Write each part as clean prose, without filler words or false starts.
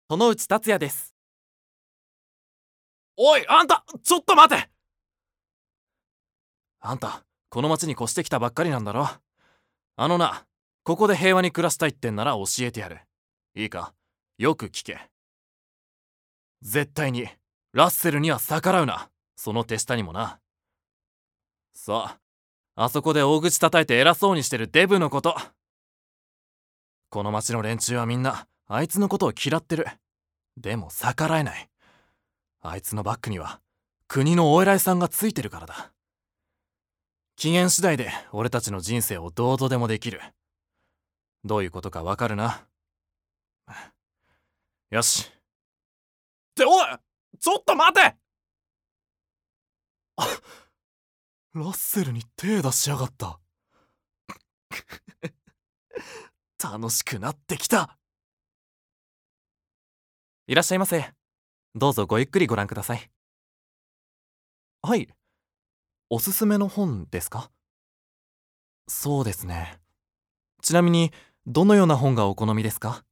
園内達也です。おい、あんた、ちょっと待て。あんた、この町に越してきたばっかりなんだろ。ここで平和に暮らしたいってんなら教えてやる。いいか、よく聞け。絶対にラッセルには逆らうな。その手下にもな。そう、あそこで大口叩いて偉そうにしてるデブのこと。この町の連中はみんなあいつのことを嫌ってる。でも逆らえない。あいつのバックには国のお偉いさんがついてるからだ。機嫌次第で俺たちの人生をどうとでもできる。どういうことかわかるな。よし。っておい、ちょっと待て。ラッセルに手出しやがった。楽しくなってきた。いらっしゃいませ。どうぞごゆっくりご覧ください。はい。おすすめの本ですか？そうですね。ちなみにどのような本がお好みですか？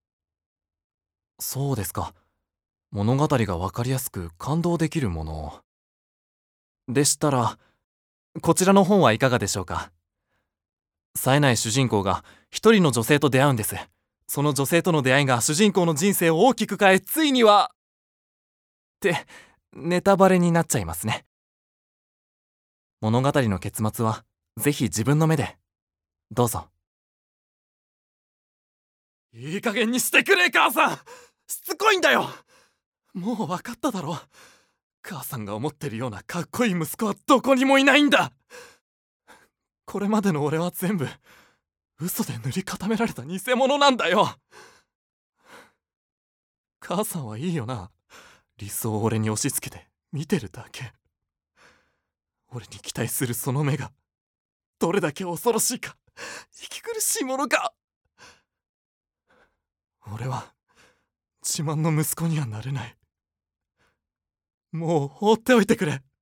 そうですか。物語がわかりやすく感動できるものでしたら、こちらの本はいかがでしょうか？冴えない主人公が一人の女性と出会うんです。その女性との出会いが主人公の人生を大きく変え、ついにはってネタバレになっちゃいますね。物語の結末はぜひ自分の目でどうぞ。いい加減にしてくれ、母さん。しつこいんだよ。もう分かっただろ。母さんが思ってるようなかっこいい息子はどこにもいないんだ。これまでの俺は全部嘘で塗り固められた偽物なんだよ。母さんはいいよな。理想を俺に押し付けて見てるだけ。俺に期待するその目がどれだけ恐ろしいか、息苦しいものか。俺は自慢の息子にはなれない。もう放っておいてくれ。